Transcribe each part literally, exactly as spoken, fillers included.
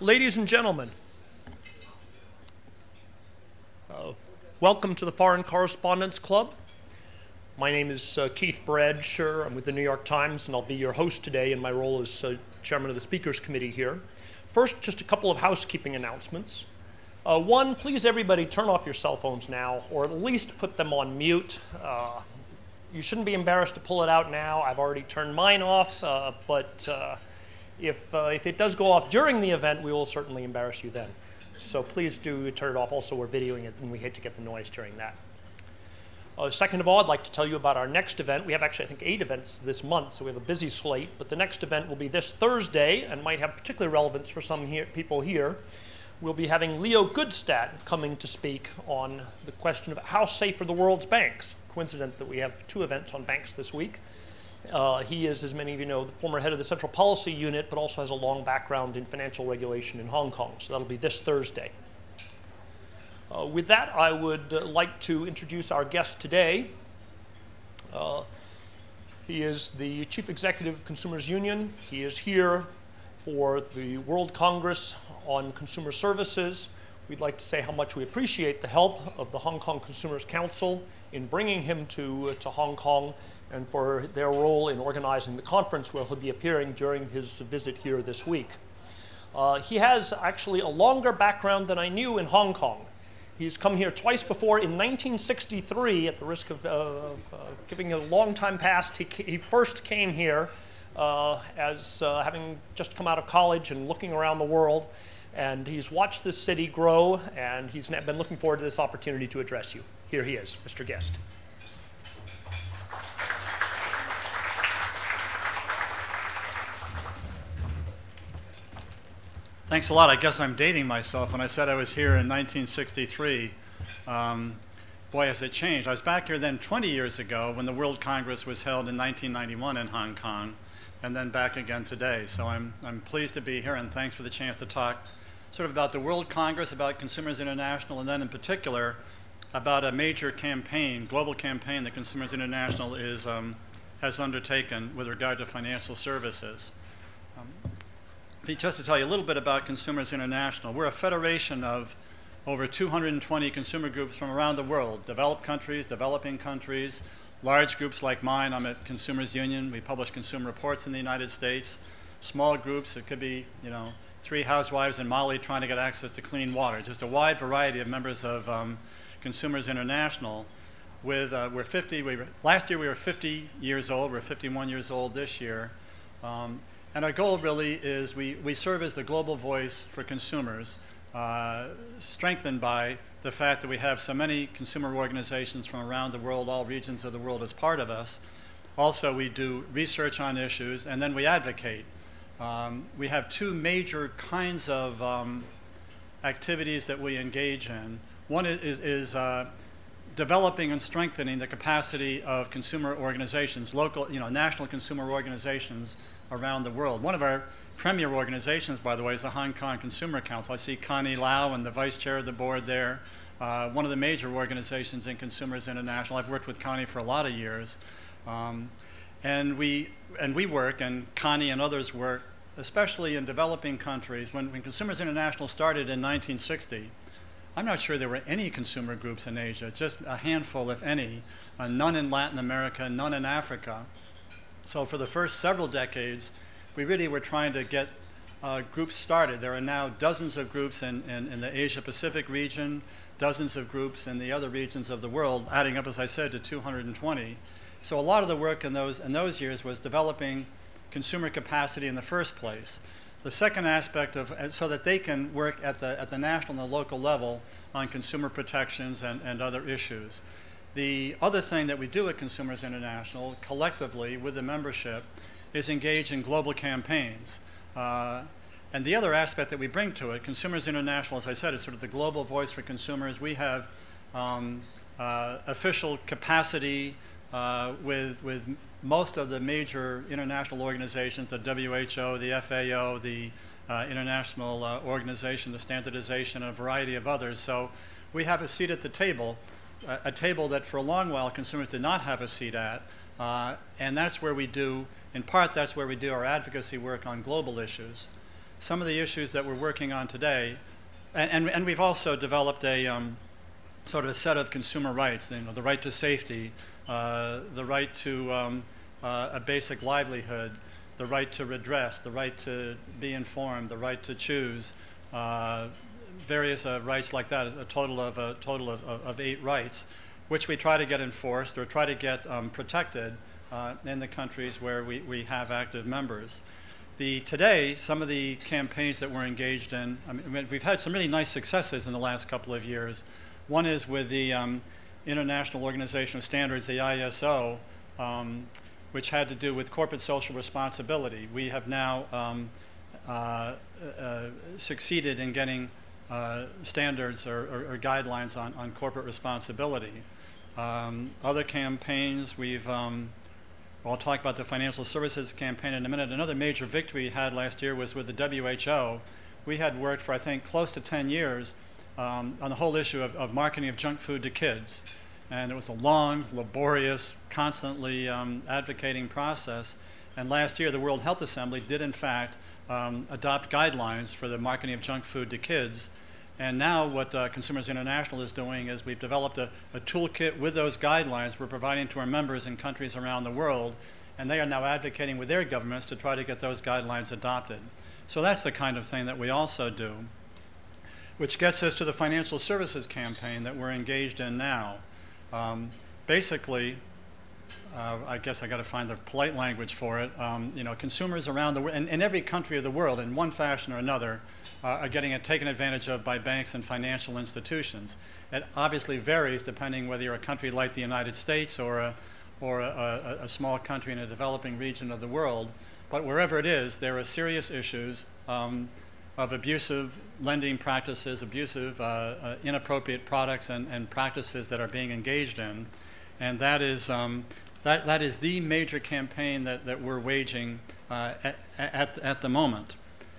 Ladies and gentlemen, uh, welcome to the Foreign Correspondents Club. My name is uh, Keith Bradsher. I'm with the New York Times, and I'll be your host today in my role as uh, chairman of the Speakers Committee here. First, just a couple of housekeeping announcements. Uh, one, please everybody turn off your cell phones now, or at least put them on mute. Uh, you shouldn't be embarrassed to pull it out now. I've already turned mine off, uh, but uh, if, uh, if it does go off during the event, we will certainly embarrass you then. So please do turn it off. Also, we're videoing it, and we hate to get the noise during that. Uh, second of all, I'd like to tell you about our next event. We have actually, I think, eight events this month, so we have a busy slate. But the next event will be this Thursday, and might have particular relevance for some here, people here. We'll be having Leo Goodstadt coming to speak on the question of how safe are the world's banks. Coincident that we have two events on banks this week. Uh, he is, as many of you know, the former head of the Central Policy Unit, but also has a long background in financial regulation in Hong Kong. So that'll be this Thursday. Uh, with that, I would uh, like to introduce our guest today. Uh, he is the Chief Executive of Consumers Union. He is here for the World Congress on Consumer Services. We'd like to say how much we appreciate the help of the Hong Kong Consumers Council in bringing him to, uh, to Hong Kong, and for their role in organizing the conference where he'll be appearing during his visit here this week. Uh, he has actually a longer background than I knew in Hong Kong. He's come here twice before. In nineteen sixty-three, at the risk of, uh, of uh, giving a long time past, he, he first came here uh, as uh, having just come out of college and looking around the world. And he's watched this city grow, and he's been looking forward to this opportunity to address you. Here he is, Mister Guest. Thanks a lot. I guess I'm dating myself when I said I was here in nineteen sixty-three. Um, boy, has it changed. I was back here then twenty years ago when the World Congress was held in nineteen ninety-one in Hong Kong, and then back again today. So I'm, I'm pleased to be here, and thanks for the chance to talk sort of about the World Congress, about Consumers International, and then in particular about a major campaign, global campaign that Consumers International is, um, has undertaken with regard to financial services. Um, Just to tell you a little bit about Consumers International, we're a federation of over two hundred twenty consumer groups from around the world, developed countries, developing countries, large groups like mine. I'm at Consumers Union. We publish consumer reports in the United States. Small groups, it could be, you know, three housewives in Mali trying to get access to clean water. Just a wide variety of members of um, Consumers International. With uh, we're fifty. We were, last year we were fifty years old. We're fifty-one years old this year. Um, And our goal really is we, we serve as the global voice for consumers, uh, strengthened by the fact that we have so many consumer organizations from around the world, all regions of the world as part of us. Also, we do research on issues, and then we advocate. Um, we have two major kinds of um, activities that we engage in. One is, is, is uh, developing and strengthening the capacity of consumer organizations, local, you know, national consumer organizations around the world. One of our premier organizations, by the way, is the Hong Kong Consumer Council. I see Connie Lau and the vice chair of the board there. Uh, one of the major organizations in Consumers International. I've worked with Connie for a lot of years. Um, and we and we work, and Connie and others work, especially in developing countries. When, when Consumers International started in nineteen sixty, I'm not sure there were any consumer groups in Asia, just a handful, if any, uh, none in Latin America, none in Africa. So for the first several decades, we really were trying to get uh, groups started. There are now dozens of groups in, in, in the Asia-Pacific region, dozens of groups in the other regions of the world, adding up, as I said, to two hundred twenty. So a lot of the work in those, in those years was developing consumer capacity in the first place. The second aspect of, so that they can work at the, at the national and the local level on consumer protections and, and other issues. The other thing that we do at Consumers International, collectively with the membership, is engage in global campaigns. Uh, and the other aspect that we bring to it, Consumers International, as I said, is sort of the global voice for consumers. We have um, uh, official capacity uh, with, with most of the major international organizations, the W H O, the F A O, the uh, International uh, Organization, the Standardization, and a variety of others. So we have a seat at the table. A table that for a long while consumers did not have a seat at, uh, and that's where we do, in part, that's where we do our advocacy work on global issues. some of the issues that we're working on today, and, and, and we've also developed a um, sort of a set of consumer rights, you know, the right to safety, uh, the right to um, uh, a basic livelihood, the right to redress, the right to be informed, the right to choose, uh, various uh, rights like that, a total of a total of, of, of eight rights, which we try to get enforced or try to get um, protected uh, in the countries where we, we have active members. The, today, some of the campaigns that we're engaged in, I mean, we've had some really nice successes in the last couple of years. One is with the um, International Organization of Standards, the I S O, um, which had to do with corporate social responsibility. We have now um, uh, uh, succeeded in getting uh, standards or, or, or guidelines on, on corporate responsibility. Um, other campaigns, we've, um, well, I'll talk about the financial services campaign in a minute. Another major victory we had last year was with the W H O. We had worked for, I think, close to ten years um, on the whole issue of, of marketing of junk food to kids. And it was a long, laborious, constantly um, advocating process. And last year, the World Health Assembly did, in fact, um, adopt guidelines for the marketing of junk food to kids. And now what uh, Consumers International is doing is we've developed a, a toolkit with those guidelines we're providing to our members in countries around the world, and they are now advocating with their governments to try to get those guidelines adopted. So that's the kind of thing that we also do, which gets us to the financial services campaign that we're engaged in now. Um, basically, uh, I guess I got to find the polite language for it. Um, you know, consumers around the world, in, in every country of the world, in one fashion or another, uh, are getting it taken advantage of by banks and financial institutions. It obviously varies depending whether you're a country like the United States or a, or a, a, a small country in a developing region of the world. But wherever it is, there are serious issues um, of abusive lending practices, abusive, uh, uh, inappropriate products and, and practices that are being engaged in. And that is, um, that, that is the major campaign that, that we're waging uh, at, at, at the moment.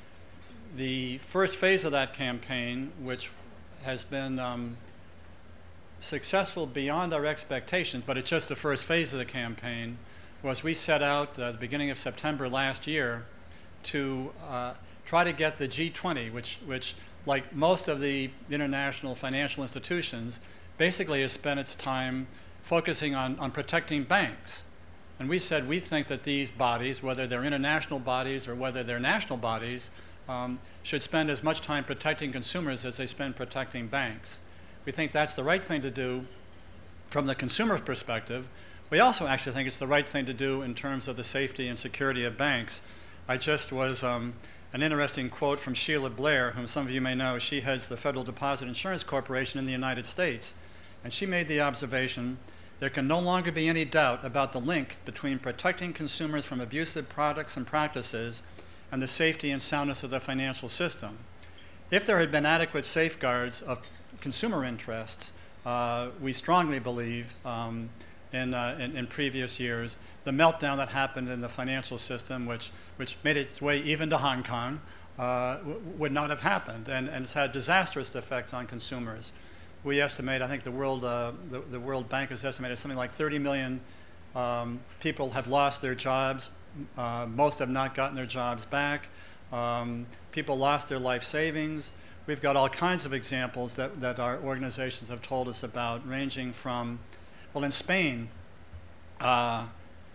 The first phase of that campaign, which has been um, successful beyond our expectations, but it's just the first phase of the campaign, was we set out uh, at the beginning of September last year to uh, try to get the G twenty, which, which, like most of the international financial institutions, basically has spent its time focusing on, on protecting banks. And we said we think that these bodies, whether they're international bodies or whether they're national bodies, um, should spend as much time protecting consumers as they spend protecting banks. We think that's the right thing to do from the consumer perspective. We also actually think it's the right thing to do in terms of the safety and security of banks. I just was um, an interesting quote from Sheila Blair, whom some of you may know. She heads the Federal Deposit Insurance Corporation in the United States. And she made the observation, there can no longer be any doubt about the link between protecting consumers from abusive products and practices and the safety and soundness of the financial system. If there had been adequate safeguards of consumer interests, uh, we strongly believe um, in, uh, in, in previous years, the meltdown that happened in the financial system, which, which made its way even to Hong Kong, uh, w- would not have happened, and, and it's had disastrous effects on consumers. We estimate, I think the World, uh, the, the World Bank has estimated something like thirty million um, people have lost their jobs. Uh, most have not gotten their jobs back. Um, people lost their life savings. We've got all kinds of examples that, that our organizations have told us about, ranging from, well, in Spain, uh,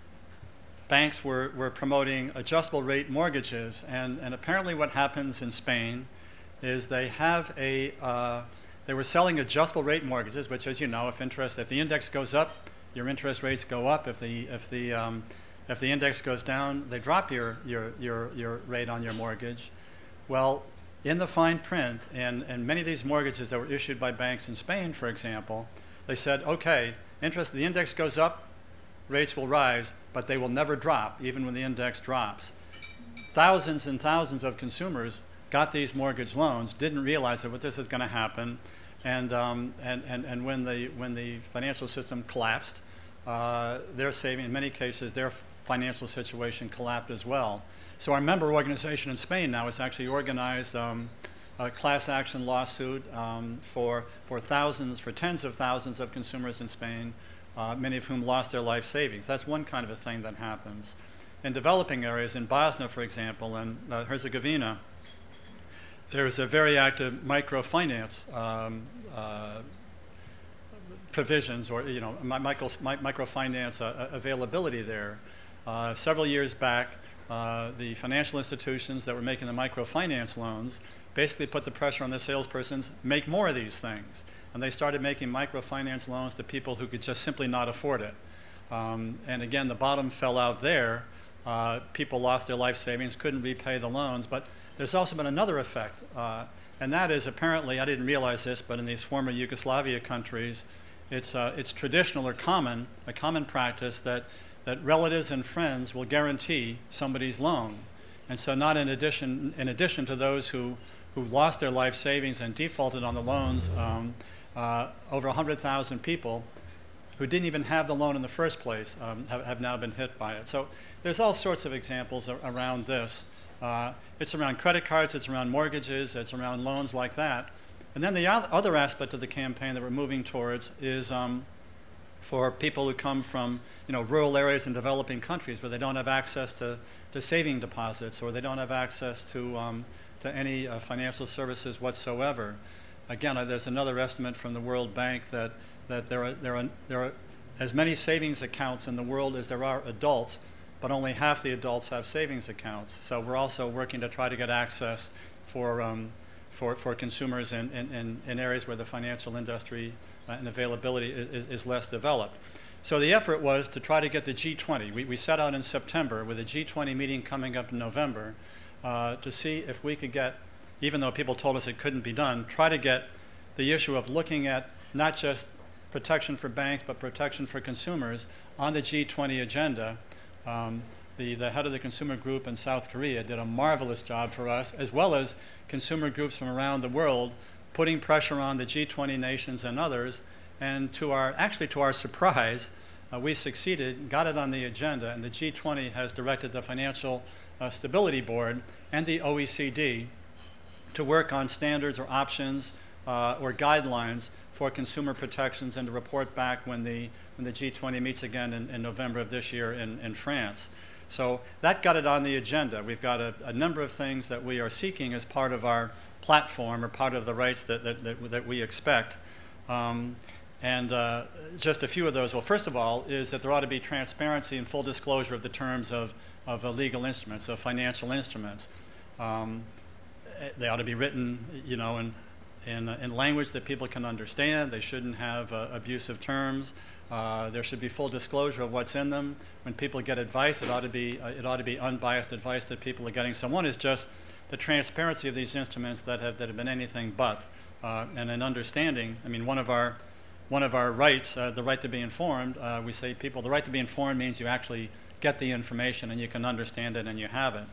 banks were, were promoting adjustable rate mortgages, and, and apparently what happens in Spain is they have a, uh, they were selling adjustable rate mortgages, which, as you know, if interest, if the index goes up, your interest rates go up. If the, if the, um, if the index goes down, they drop your, your, your, your rate on your mortgage. Well, in the fine print, and, and many of these mortgages that were issued by banks in Spain, for example, they said, okay, interest, the index goes up, rates will rise, but they will never drop, even when the index drops. Thousands and thousands of consumers got these mortgage loans, didn't realize that what this is going to happen, and, um, and, and, and when, the, when the financial system collapsed, uh, their saving, in many cases, their financial situation collapsed as well. So our member organization in Spain now has actually organized um, a class action lawsuit um, for, for thousands, for tens of thousands of consumers in Spain, uh, many of whom lost their life savings. That's one kind of a thing that happens. in developing areas, in Bosnia, for example, and uh, Herzegovina, there's a very active microfinance um, uh, provisions, or you know, micro, microfinance uh, availability there. Uh, several years back, uh, the financial institutions that were making the microfinance loans basically put the pressure on the salespersons, make more of these things. And they started making microfinance loans to people who could just simply not afford it. Um, and again, the bottom fell out there. Uh, people lost their life savings, couldn't repay the loans. But there's also been another effect, uh, and that is apparently, I didn't realize this, but in these former Yugoslavia countries, it's, uh, it's traditional or common, a common practice that, that relatives and friends will guarantee somebody's loan. And so not in addition, in addition to those who, who lost their life savings and defaulted on the loans, um, uh, over one hundred thousand people who didn't even have the loan in the first place um, have, have now been hit by it. So there's all sorts of examples ar- around this. Uh, it's around credit cards, it's around mortgages, it's around loans like that. And then the other aspect of the campaign that we're moving towards is um, for people who come from you know, rural areas in developing countries where they don't have access to, to saving deposits, or they don't have access to, um, to any uh, financial services whatsoever. Again, uh, there's another estimate from the World Bank that, that there, are, there, are, there are as many savings accounts in the world as there are adults, but only half the adults have savings accounts. So we're also working to try to get access for, um, for, for consumers in, in, in areas where the financial industry uh, and availability is, is less developed. So the effort was to try to get the G twenty. We, we set out in September with a G twenty meeting coming up in November uh, to see if we could get, even though people told us it couldn't be done, try to get the issue of looking at not just protection for banks, but protection for consumers on the G twenty agenda. Um, the, the head of the consumer group in South Korea did a marvelous job for us, as well as consumer groups from around the world, putting pressure on the G twenty nations and others. And to our, actually to our surprise, uh, we succeeded, got it on the agenda, and the G twenty has directed the Financial uh, Stability Board and the O E C D to work on standards or options uh, or guidelines for consumer protections, and to report back when the when the G twenty meets again in, in November of this year in, in France. So that got it on the agenda. We've got a, a number of things that we are seeking as part of our platform, or part of the rights that, that, that, that we expect. Um, and uh, just a few of those. Well, first of all, is that there ought to be transparency and full disclosure of the terms of, of uh, legal instruments, of financial instruments. Um, they ought to be written, you know, in In, in language that people can understand. They shouldn't have uh, abusive terms. Uh, there should be full disclosure of what's in them. When people get advice, it ought to be uh, it ought to be unbiased advice that people are getting. So one is just the transparency of these instruments that have that have been anything but, uh, and an understanding. I mean, one of our one of our rights, uh, the right to be informed. Uh, we say people, the right to be informed means you actually get the information and you can understand it and you have it.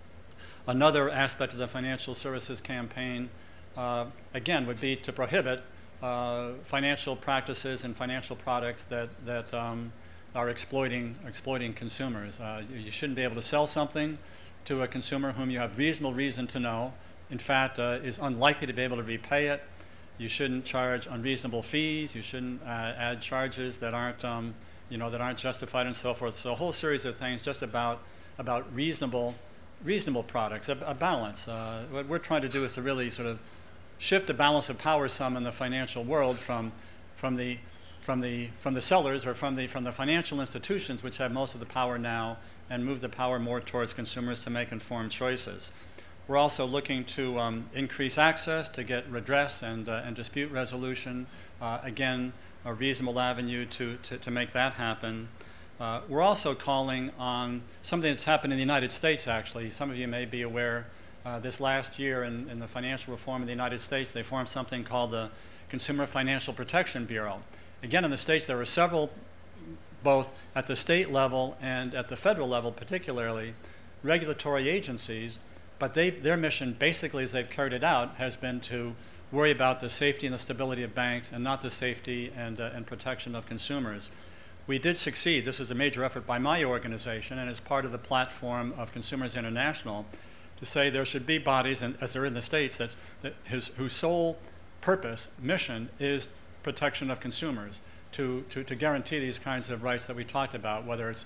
Another aspect of the financial services campaign, Uh, again, would be to prohibit uh, financial practices and financial products that, that um, are exploiting, exploiting consumers. Uh, you, you shouldn't be able to sell something to a consumer whom you have reasonable reason to know, in fact, uh, is unlikely to be able to repay it. You shouldn't charge unreasonable fees. You shouldn't uh, add charges that aren't, um, you know, that aren't justified, and so forth. So a whole series of things just about, about reasonable, reasonable products, a, a balance. Uh, what we're trying to do is to really sort of shift the balance of power some in the financial world from, from, the, from, the, from the sellers, or from the, from the financial institutions, which have most of the power now, and move the power more towards consumers to make informed choices. We're also looking to um, increase access, to get redress and, uh, and dispute resolution. Uh, again, a reasonable avenue to, to, to make that happen. Uh, we're also calling on something that's happened in the United States, actually. Some of you may be aware. Uh, this last year in, in the financial reform in the United States, they formed something called the Consumer Financial Protection Bureau. Again, in the States, there are several, both at the state level and at the federal level particularly, regulatory agencies, but they, their mission, basically as they've carried it out, has been to worry about the safety and the stability of banks, and not the safety and, uh, and protection of consumers. We did succeed. This is a major effort by my organization, and as part of the platform of Consumers International, to say there should be bodies, and as there are in the States, that's, that his, whose sole purpose, mission, is protection of consumers, to, to, to guarantee these kinds of rights that we talked about, whether it's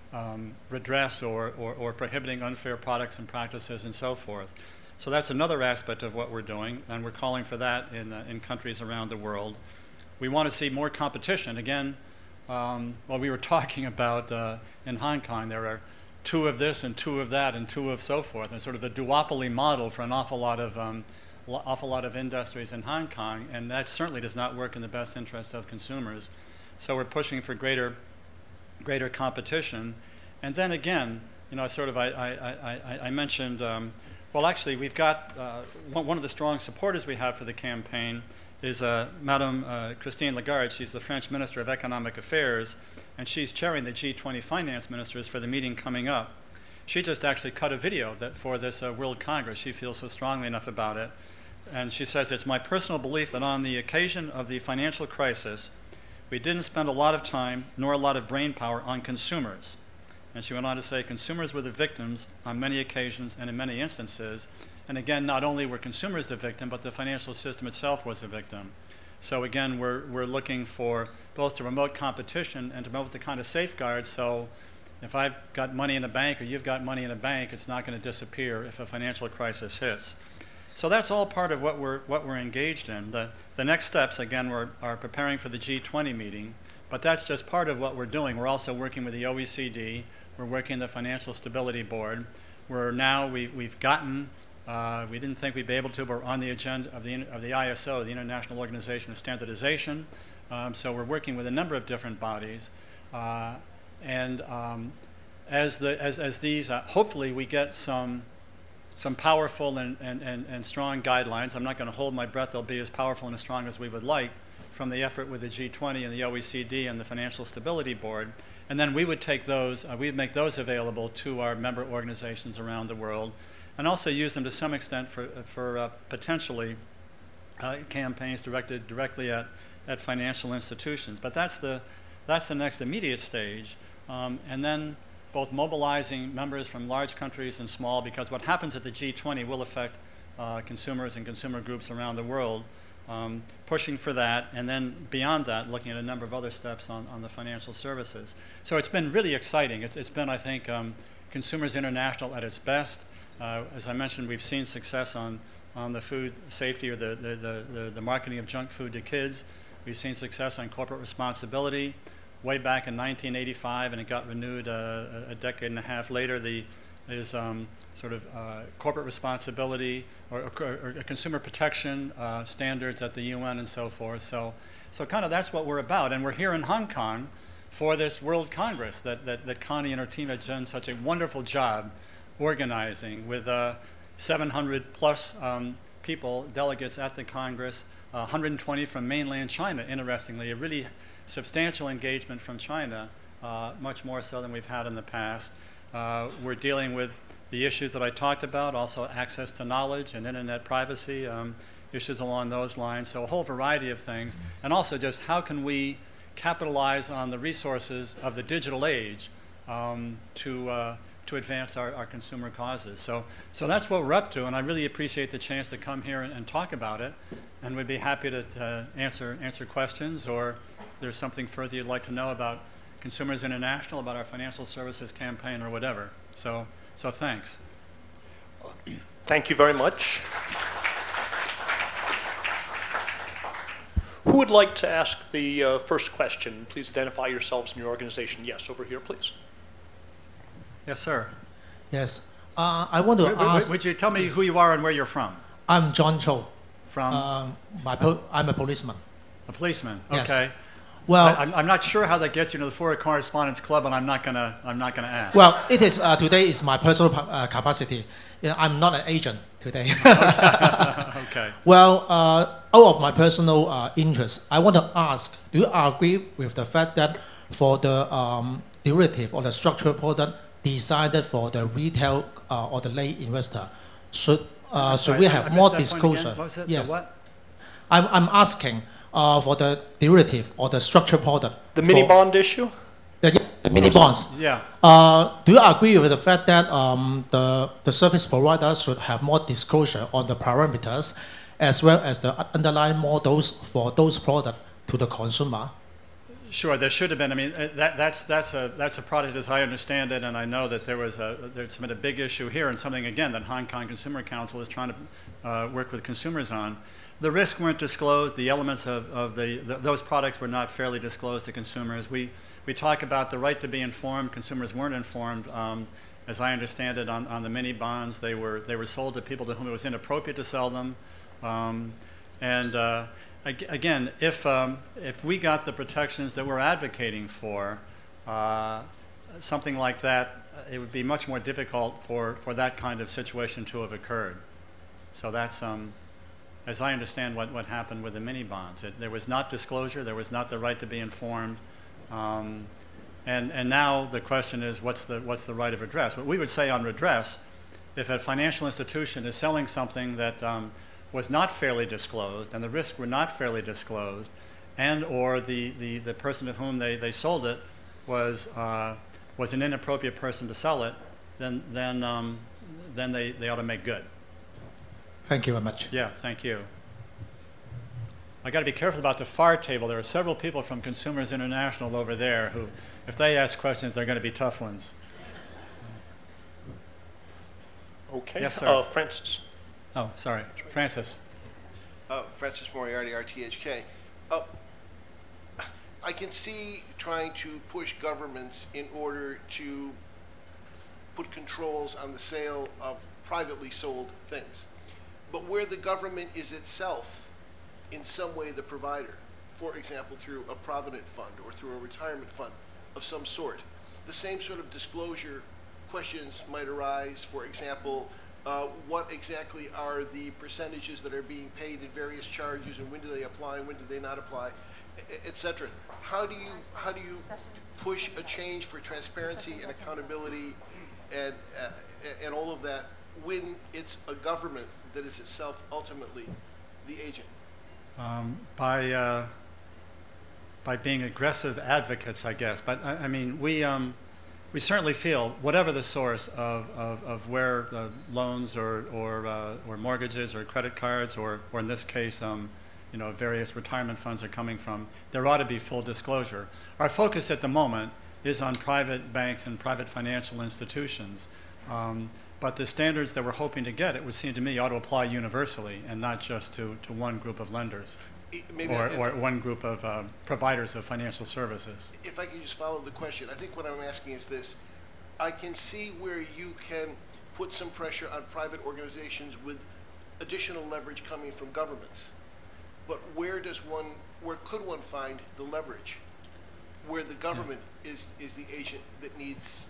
um, redress or, or, or prohibiting unfair products and practices and so forth. So that's another aspect of what we're doing, and we're calling for that in, uh, in countries around the world. We want to see more competition. Again, um, well, we were talking about uh, in Hong Kong, there are two of this and two of that and two of so forth, and sort of the duopoly model for an awful lot of um, awful lot of industries in Hong Kong, and that certainly does not work in the best interest of consumers. So we're pushing for greater greater competition. And then again, you know, sort of I, I, I, I mentioned, um, well, actually, we've got uh, one, one of the strong supporters we have for the campaign is uh, Madame uh, Christine Lagarde. She's the French Minister of Economic Affairs, and she's chairing the G twenty finance ministers for the meeting coming up. She just actually cut a video that for this uh, World Congress. She feels so strongly enough about it. And she says, it's my personal belief that on the occasion of the financial crisis, we didn't spend a lot of time nor a lot of brain power on consumers. And she went on to say, consumers were the victims on many occasions and in many instances. And again, not only were consumers the victim, but the financial system itself was the victim. So again, we're, we're looking for both to promote competition and to promote the kind of safeguards. So if I've got money in a bank or you've got money in a bank, it's not going to disappear if a financial crisis hits. So that's all part of what we're, what we're engaged in. The, the next steps, again, we're, are preparing for the G twenty meeting, but that's just part of what we're doing. We're also working with the O E C D. We're working the Financial Stability Board. We're now, we, we've gotten, uh, we didn't think we'd be able to, but we're on the agenda of the, of the I S O, the International Organization of Standardization. Um, so we're working with a number of different bodies. Uh, and um, as, the, as, as these, uh, hopefully we get some some powerful and, and, and, and strong guidelines. I'm not going to hold my breath they'll be as powerful and as strong as we would like from the effort with the G twenty and the O E C D and the Financial Stability Board. And then we would take those, uh, we would make those available to our member organizations around the world and also use them to some extent for, for uh, potentially uh, campaigns directed directly at, at financial institutions. But that's the, that's the next immediate stage. Um, and then both mobilizing members from large countries and small, because what happens at the G twenty will affect uh, consumers and consumer groups around the world, um, pushing for that, and then beyond that, looking at a number of other steps on, on the financial services. So it's been really exciting. It's, it's been, I think, um, Consumers International at its best. Uh, as I mentioned, we've seen success on, on the food safety or the, the, the, the, the marketing of junk food to kids. We've seen success on corporate responsibility. Way back in nineteen eighty-five, and it got renewed uh, a decade and a half later, the, is um, sort of uh, corporate responsibility or, or, or consumer protection uh, standards at the U N and so forth. So, so kind of that's what we're about. And we're here in Hong Kong for this World Congress that, that, that Connie and her team have done such a wonderful job organizing with uh, seven hundred plus um, people, delegates at the Congress, uh, one hundred twenty from mainland China, interestingly, a really substantial engagement from China, uh, much more so than we've had in the past. Uh, we're dealing with the issues that I talked about, also access to knowledge and internet privacy, um, issues along those lines, so a whole variety of things. And also just how can we capitalize on the resources of the digital age um, to, uh, to advance our, our consumer causes. So, so that's what we're up to, and I really appreciate the chance to come here and, and talk about it, and we'd be happy to uh, answer, answer questions, or there's something further you'd like to know about Consumers International, about our financial services campaign, or whatever. So, so thanks. Thank you very much. Who would like to ask the uh, first question? Please identify yourselves and your organization. Yes, over here, please. Yes, sir. Yes. Uh, I want to w ask... Would you tell me who you are and where you're from? I'm John Cho. From? Um, my po I'm a policeman. A policeman, yes. Okay. Well, I, I'm, I'm not sure how that gets you to the Foreign Correspondents Club, and I'm not gonna, I'm not gonna ask. Well, it is uh, today is my personal uh, capacity. You know, I'm not an agent today. Okay. Okay. Well, uh, out of my personal uh, interest, I want to ask: do you agree with the fact that for the um, derivative or the structured product decided for the retail uh, or the lay investor, should uh, should we have more disclosure? What was it? Yes. The what? I'm I'm asking. Uh, for the derivative or the structured product. The mini bond issue? The, yeah, the mini bonds. Yeah. Uh, do you agree with the fact that um, the, the service provider should have more disclosure on the parameters as well as the underlying models for those products to the consumer? Sure, there should have been. I mean, uh, that, that's, that's, a, that's a product as I understand it, and I know that there was a, there's been a big issue here and something, again, that Hong Kong Consumer Council is trying to uh, work with consumers on. The risks weren't disclosed. The elements of, of the, the, those products were not fairly disclosed to consumers. We, we talk about the right to be informed. Consumers weren't informed. Um, as I understand it, on, on the mini bonds, they were, they were sold to people to whom it was inappropriate to sell them. Um, and uh, Again, if, um, if we got the protections that we're advocating for, uh, something like that, it would be much more difficult for, for that kind of situation to have occurred. So that's, um, as I understand what, what happened with the mini bonds. It, there was not disclosure, there was not the right to be informed. Um, and, and now the question is, what's the, what's the right of redress? What we would say on redress, if a financial institution is selling something that um, was not fairly disclosed, and the risks were not fairly disclosed, and or the, the, the person to whom they, they sold it was, uh, was an inappropriate person to sell it, then, then, um, then they, they ought to make good. Thank you very much. Yeah, thank you. I got to be careful about the far table. There are several people from Consumers International over there who, if they ask questions, they're going to be tough ones. Okay. Yes, sir. Uh, Francis. Oh, sorry. Francis. Uh, Francis Moriarty, R T H K. Uh, I can see trying to push governments in order to put controls on the sale of privately sold things. But where the government is itself in some way the provider, for example, through a provident fund or through a retirement fund of some sort, the same sort of disclosure questions might arise. For example, Uh, what exactly are the percentages that are being paid in various charges, and when do they apply and when do they not apply, et cetera. How do you how do you push a change for transparency and accountability and uh, and all of that when it's a government that is itself ultimately the agent? Um, by uh, by being aggressive advocates, I guess. But I, I mean, we. Um, We certainly feel, whatever the source of, of, of where the loans or, or, uh, or mortgages or credit cards or, or in this case, um, you know, various retirement funds are coming from, there ought to be full disclosure. Our focus at the moment is on private banks and private financial institutions. Um, but the standards that we're hoping to get, it would seem to me, ought to apply universally and not just to, to one group of lenders. Maybe or, if, or one group of uh, providers of financial services. If I could just follow the question, I think what I'm asking is this. I can see where you can put some pressure on private organizations with additional leverage coming from governments. But where does one, where could one find the leverage? Where the government yeah. is, is the agent that needs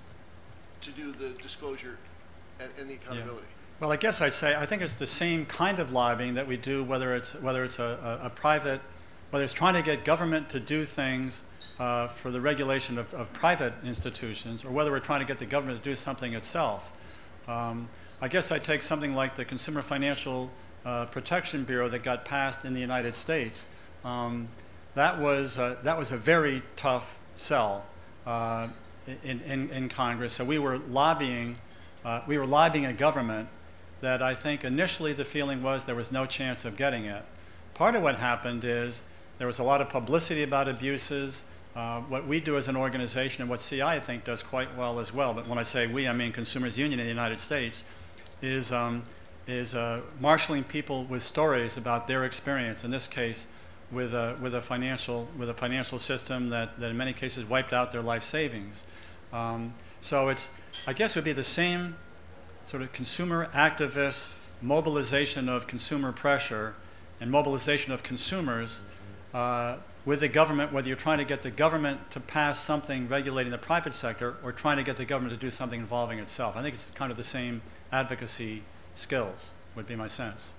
to do the disclosure and, and the accountability? Yeah. Well, I guess I'd say I think it's the same kind of lobbying that we do, whether it's whether it's a, a, a private, whether it's trying to get government to do things uh, for the regulation of, of private institutions, or whether we're trying to get the government to do something itself. Um, I guess I'd take something like the Consumer Financial uh, Protection Bureau that got passed in the United States. Um, that was uh, that was a very tough sell uh, in, in in Congress. So we were lobbying, uh, we were lobbying a government that I think initially the feeling was there was no chance of getting it. Part of what happened is there was a lot of publicity about abuses. Uh, what we do as an organization, and what C I, I think, does quite well as well, but when I say we, I mean Consumers Union in the United States, is, um, is uh, marshaling people with stories about their experience, in this case, with a, with a, financial, with a financial system that, that in many cases wiped out their life savings. Um, so it's, I guess it would be the same sort of consumer activists, mobilization of consumer pressure, and mobilization of consumers uh, with the government, whether you're trying to get the government to pass something regulating the private sector or trying to get the government to do something involving itself. I think it's kind of the same advocacy skills, would be my sense.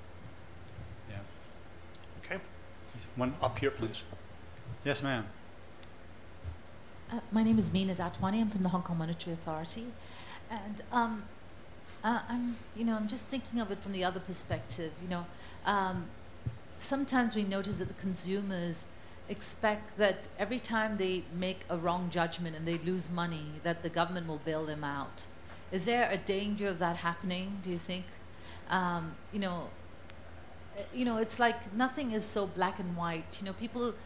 Yeah. Okay. One up here, please. Yes, ma'am. Uh, my name is Meena Datwani. I'm from the Hong Kong Monetary Authority. And um, Uh, I'm, you know, I'm just thinking of it from the other perspective. You know, um, sometimes we notice that the consumers expect that every time they make a wrong judgment and they lose money, that the government will bail them out. Is there a danger of that happening, do you think? Um, you know, you know, it's like nothing is so black and white. You know, people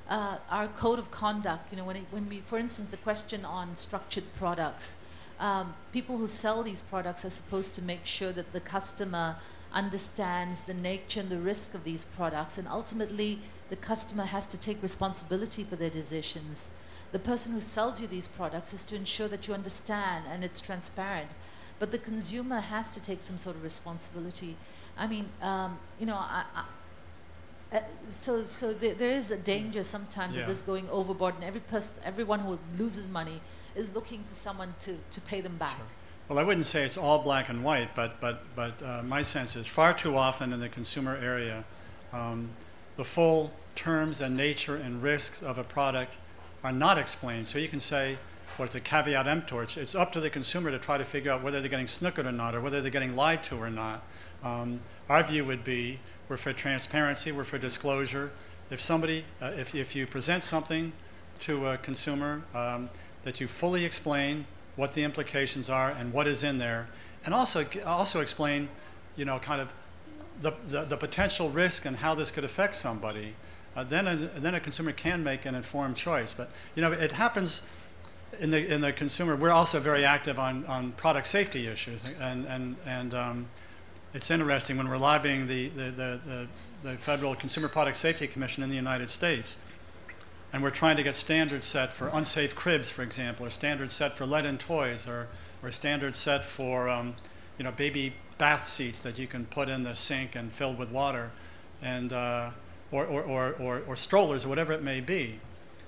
uh, our code of conduct, you know, when, it, when we, for instance, the question on structured products, um, people who sell these products are supposed to make sure that the customer understands the nature and the risk of these products, and ultimately the customer has to take responsibility for their decisions. The person who sells you these products is to ensure that you understand and it's transparent, but the consumer has to take some sort of responsibility. I mean, um, you know, I, I, uh, so so there, there is a danger sometimes Yeah. of this going overboard, and every person, everyone who loses money is looking for someone to, to pay them back. Sure. Well, I wouldn't say it's all black and white, but but but uh, my sense is far too often in the consumer area, um, the full terms and nature and risks of a product are not explained. So you can say, well, it's a caveat emptor. It's, it's up to the consumer to try to figure out whether they're getting snookered or not, or whether they're getting lied to or not. Um, our view would be we're for transparency, we're for disclosure. If somebody, uh, if if you present something to a consumer, um, that you fully explain what the implications are and what is in there, and also also explain, you know, kind of the the, the potential risk and how this could affect somebody. Uh, then a, then a consumer can make an informed choice. But you know, it happens in the in the consumer. We're also very active on, on product safety issues, and and and um, it's interesting when we're lobbying the the, the the the Federal Consumer Product Safety Commission in the United States. And we're trying to get standards set for unsafe cribs, for example, or standards set for lead-in toys, or, or standards set for um, you know, baby bath seats that you can put in the sink and filled with water, and uh, or, or, or, or, or strollers, or whatever it may be.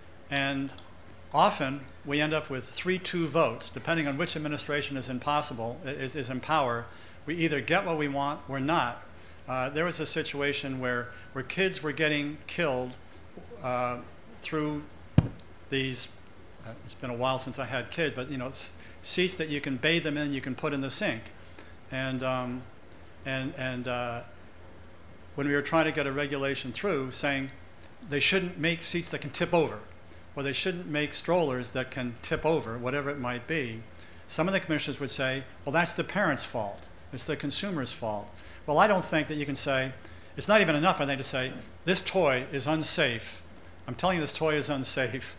And often we end up with three two votes, depending on which administration is impossible, is, is in power. We either get what we want or not. Uh, there was a situation where, where kids were getting killed uh, through these, uh, it's been a while since I had kids, but you know, s- seats that you can bathe them in, you can put in the sink. And, um, and, and uh, when we were trying to get a regulation through saying they shouldn't make seats that can tip over, or they shouldn't make strollers that can tip over, whatever it might be, some of the commissioners would say, well, that's the parent's fault. It's the consumer's fault. Well, I don't think that you can say, it's not even enough, I think, to say, this toy is unsafe. I'm telling you this toy is unsafe.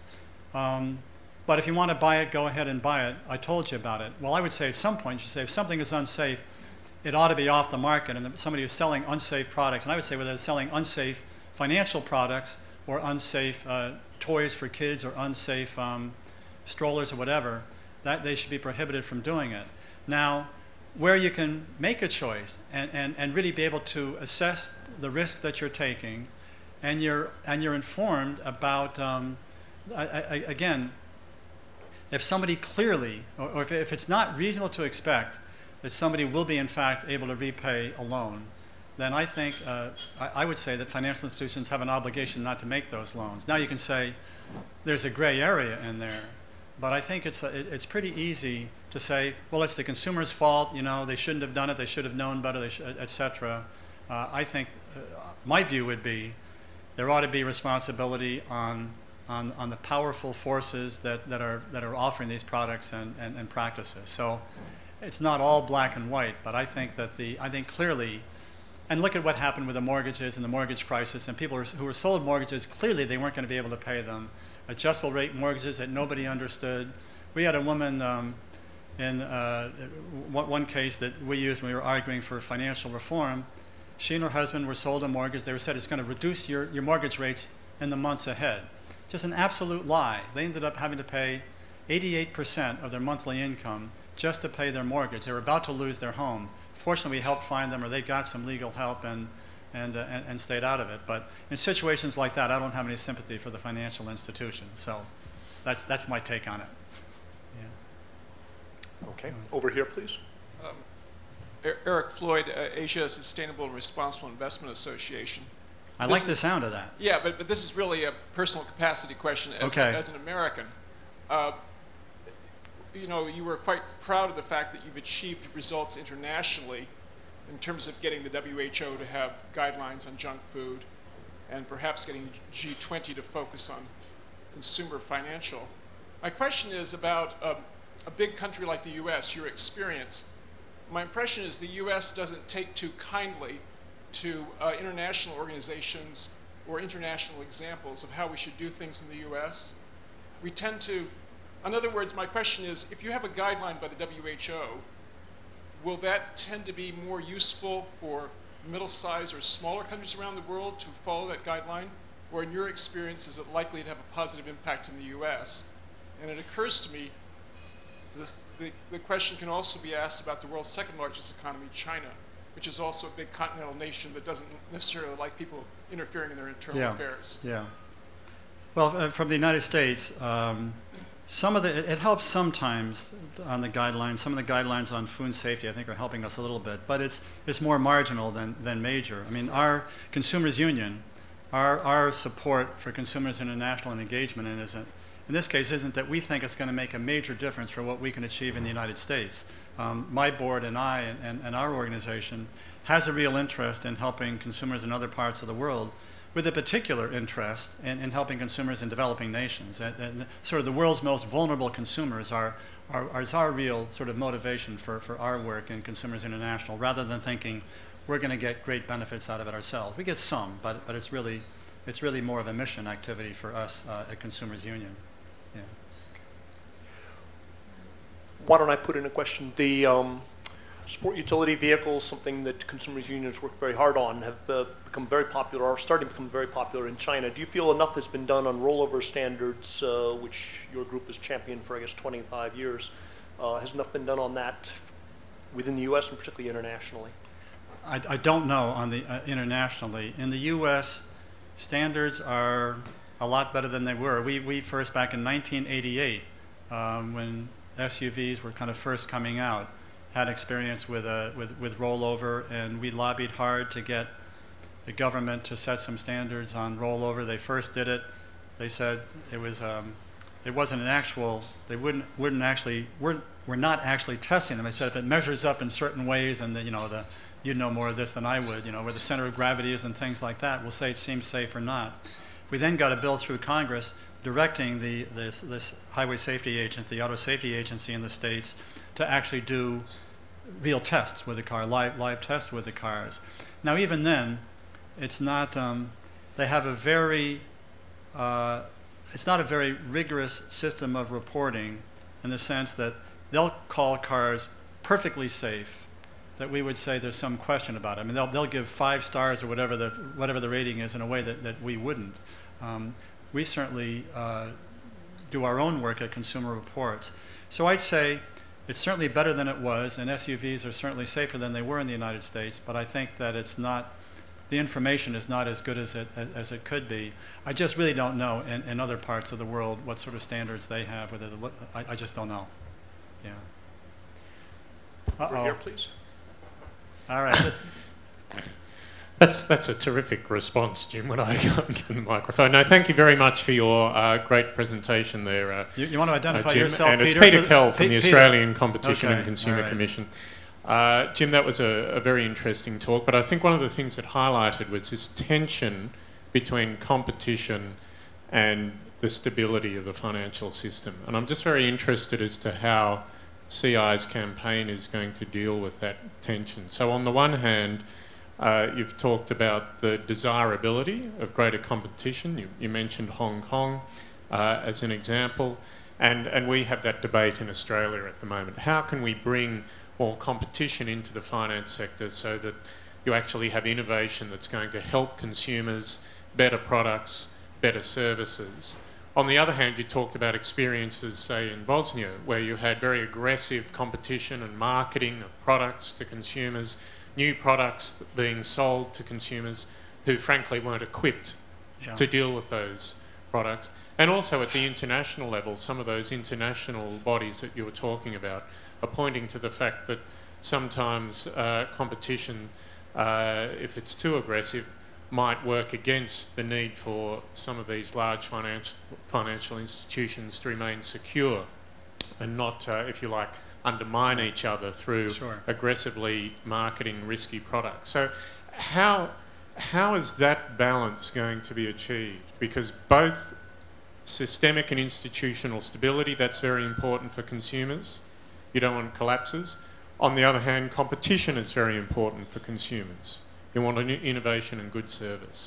Um, but if you want to buy it, go ahead and buy it. I told you about it. Well, I would say at some point, you should say, if something is unsafe, it ought to be off the market. And somebody who's selling unsafe products, and I would say whether they're selling unsafe financial products or unsafe uh, toys for kids or unsafe um, strollers or whatever, that they should be prohibited from doing it. Now, where you can make a choice and, and, and really be able to assess the risk that you're taking, and you're and you're informed about, um, I, I, again, if somebody clearly, or, or if, if it's not reasonable to expect that somebody will be in fact able to repay a loan, then I think, uh, I, I would say that financial institutions have an obligation not to make those loans. Now you can say there's a gray area in there, but I think it's, a, it, it's pretty easy to say, well, it's the consumer's fault, you know, they shouldn't have done it, they should have known better, they sh- et cetera. Uh, I think uh, my view would be there ought to be responsibility on on, on the powerful forces that, that are that are offering these products and, and, and practices. So it's not all black and white, but I think that the I think clearly, and look at what happened with the mortgages and the mortgage crisis, and people who were sold mortgages, clearly they weren't going to be able to pay them. Adjustable rate mortgages that nobody understood. We had a woman um, in uh, one, one case that we used when we were arguing for financial reform. She and her husband were sold a mortgage. They were said it's going to reduce your, your mortgage rates in the months ahead. Just an absolute lie. They ended up having to pay eighty-eight percent of their monthly income just to pay their mortgage. They were about to lose their home. Fortunately, we helped find them, or they got some legal help and, and, uh, and, and stayed out of it. But in situations like that, I don't have any sympathy for the financial institutions. So that's, that's my take on it. Yeah. Okay, over here, please. Um, Eric Floyd, uh, Asia Sustainable and Responsible Investment Association. I This like is- the sound of that. Yeah, but, but this is really a personal capacity question as, Okay. as an American. Uh, you know, you were quite proud of the fact that you've achieved results internationally in terms of getting the W H O to have guidelines on junk food, and perhaps getting G twenty to focus on consumer financial. My question is about um, a big country like the U S, your experience. My impression is the U S doesn't take too kindly to uh, international organizations or international examples of how we should do things in the U S. We tend to, in other words, my question is, if you have a guideline by the W H O, will that tend to be more useful for middle-sized or smaller countries around the world to follow that guideline? Or in your experience, is it likely to have a positive impact in the U S? And it occurs to me, this, the, the question can also be asked about the world's second largest economy, China, which is also a big continental nation that doesn't necessarily like people interfering in their internal Yeah. affairs. Yeah. Well, uh, from the United States, um, some of the it, it helps sometimes on the guidelines. Some of the guidelines on food safety, I think, are helping us a little bit, but it's it's more marginal than than major. I mean, our Consumers Union, our our support for Consumers International and engagement in isn't. In this case, isn't that we think it's going to make a major difference for what we can achieve in the United States. Um, my board and I and, and, and our organization has a real interest in helping consumers in other parts of the world, with a particular interest in, in helping consumers in developing nations. And, and sort of the world's most vulnerable consumers are, are, are is our real sort of motivation for, for our work in Consumers International, rather than thinking we're going to get great benefits out of it ourselves. We get some, but, but it's really it's really more of a mission activity for us uh, at Consumers Union. Yeah. Why don't I put in a question? The um, sport utility vehicles, something that Consumers Union has worked very hard on, have uh, become very popular, or starting to become very popular in China. Do you feel enough has been done on rollover standards, uh, which your group has championed for, I guess, twenty-five years? Uh, has enough been done on that within the U S and particularly internationally? I, I don't know on the uh, internationally. In the U S, standards are a lot better than they were. We, we first, back in nineteen eighty-eight, um, when S U Vs were kind of first coming out, had experience with, uh, with, with rollover, and we lobbied hard to get the government to set some standards on rollover. They first did it. They said it was um, it wasn't an actual. They wouldn't wouldn't actually weren't were not actually testing them. They said if it measures up in certain ways, and the, you know the you'd know more of this than I would. You know where the center of gravity is and things like that. We'll say it seems safe or not. We then got a bill through Congress directing the this, this Highway Safety Agency, the Auto Safety Agency in the states, to actually do real tests with the car, live live tests with the cars. Now even then, it's not. Um, they have a very. Uh, it's not a very rigorous system of reporting, in the sense that they'll call cars perfectly safe, that we would say there's some question about it. I mean, they'll they'll give five stars or whatever the whatever the rating is in a way that, that we wouldn't. Um, we certainly uh, do our own work at Consumer Reports. So I'd say it's certainly better than it was, and S U Vs are certainly safer than they were in the United States, but I think that it's not, the information is not as good as it as it could be. I just really don't know in, in other parts of the world what sort of standards they have, whether the, I, I just don't know. Yeah. Uh-oh. Over here, please. All right. This, That's that's a terrific response, Jim, when I got given the microphone. No, thank you very much for your uh, great presentation there. Uh, you, you want to identify uh, Jim, yourself, and Peter? it's Peter for, Kell from P- the Peter. Australian Competition Okay, and Consumer all right. Commission. Uh, Jim, that was a, a very interesting talk, but I think one of the things that highlighted was this tension between competition and the stability of the financial system. And I'm just very interested as to how C I's campaign is going to deal with that tension. So on the one hand, Uh, you've talked about the desirability of greater competition. You, you mentioned Hong Kong uh, as an example, and, and we have that debate in Australia at the moment. How can we bring more competition into the finance sector so that you actually have innovation that's going to help consumers, better products, better services? On the other hand, you talked about experiences, say, in Bosnia, where you had very aggressive competition and marketing of products to consumers, new products being sold to consumers who frankly weren't equipped Yeah. to deal with those products. And also at the international level, some of those international bodies that you were talking about are pointing to the fact that sometimes uh, competition, uh, if it's too aggressive, might work against the need for some of these large financial, financial institutions to remain secure and not, uh, if you like, undermine each other through Sure. aggressively marketing risky products. So how how is that balance going to be achieved? Because both systemic and institutional stability, that's very important for consumers. You don't want collapses. On the other hand, competition is very important for consumers. You want an innovation and good service.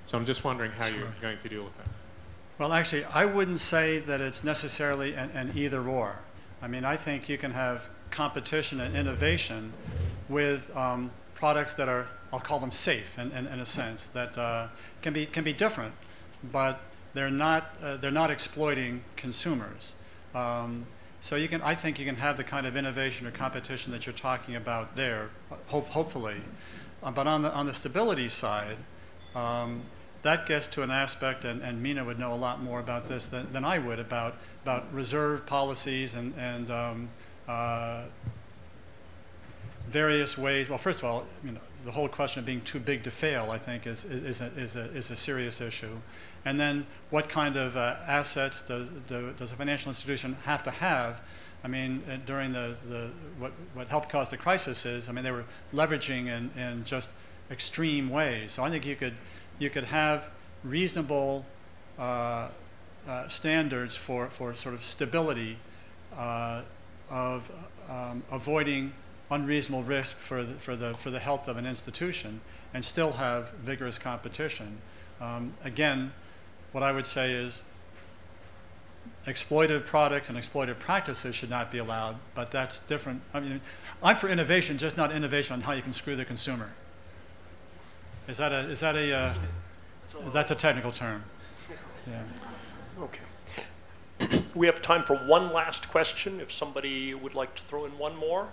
So I'm just wondering how you're going to deal with that. Well, actually, I wouldn't say that it's necessarily an, an either-or. I mean, I think you can have competition and innovation with um, products that are, I'll call them safe in, in, in a sense, that uh, can be can be different, but they're not uh, they're not exploiting consumers. Um, so you can, I think, you can have the kind of innovation or competition that you're talking about there, hope, hopefully. Uh, but on the on the stability side, um, that gets to an aspect, and, and Mina would know a lot more about this than, than I would about about reserve policies and and um, uh, various ways. Well, first of all, you know, the whole question of being too big to fail, I think, is is, is, a, is, a, is a serious issue. And then, what kind of uh, assets does does a financial institution have to have? I mean, uh, during the, the what what helped cause the crisis is, I mean, they were leveraging in, in just extreme ways. So I think you could you could have reasonable uh, uh, standards for, for sort of stability uh, of um, avoiding unreasonable risk for the, for the for the health of an institution, and still have vigorous competition. Um, again, what I would say is exploitive products and exploitive practices should not be allowed, but that's different. I mean, I'm for innovation, just not innovation on how you can screw the consumer. Is that a is that a uh, that's a technical term? Yeah. Okay. We have time for one last question. If somebody would like to throw in one more.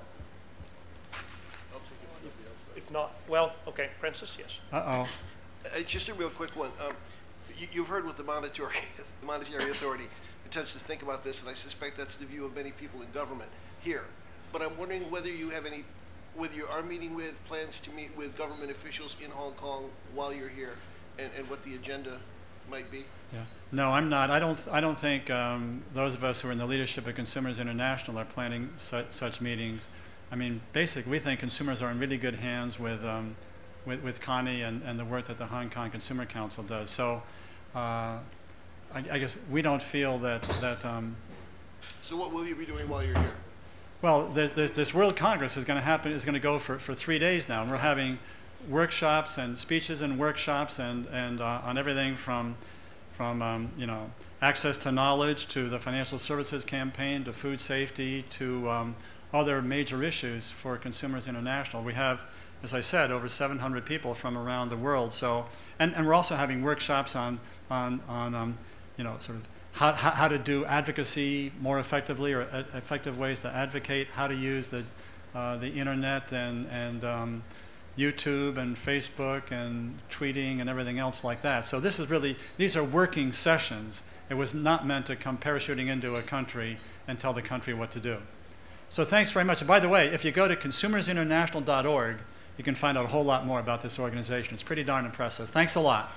If not, well, okay, Francis, yes. Uh-oh. Uh, just a real quick one. Um, you, you've heard what the monetary, the Monetary Authority tends to think about this, and I suspect that's the view of many people in government here. But I'm wondering whether you have any, whether you are meeting with plans to meet with government officials in Hong Kong while you're here, and, and what the agenda might be. Yeah. No, I'm not. I don't. I don't think um, those of us who are in the leadership of Consumers International are planning su- such meetings. I mean, basically, we think consumers are in really good hands with um, with, with Connie and, and the work that the Hong Kong Consumer Council does. So, uh, I, I guess we don't feel that that. Um, so, what will you be doing while you're here? Well, there's, there's, this World Congress is going to happen. Is going to go for, for three days now, and we're having workshops and speeches and workshops and and uh, on everything from from um, you know access to knowledge to the financial services campaign to food safety to um, other major issues for Consumers International. We have, as I said, over seven hundred people from around the world. So, and, and we're also having workshops on on on um, you know sort of how, how how to do advocacy more effectively, or uh, effective ways to advocate, how to use the uh, the internet and and um, YouTube and Facebook and tweeting and everything else like that. So this is really, these are working sessions. It was not meant to come parachuting into a country and tell the country what to do. So thanks very much. And by the way, if you go to consumers international dot org, you can find out a whole lot more about this organization. It's pretty darn impressive. Thanks a lot.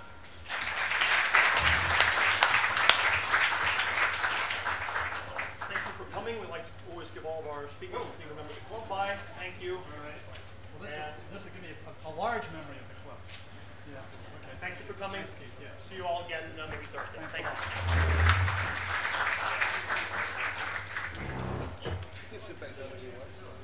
Thank you for coming. We like to always give all of our speakers something to remember the club by. Thank you. All right. Well, this, will, this will give me a, a large memory of the club. Yeah. Okay. Thank you for coming. Thanks, Keith. Yeah. See you all again uh, maybe Thursday. Thanks Thank a you. You can sit back down if you want.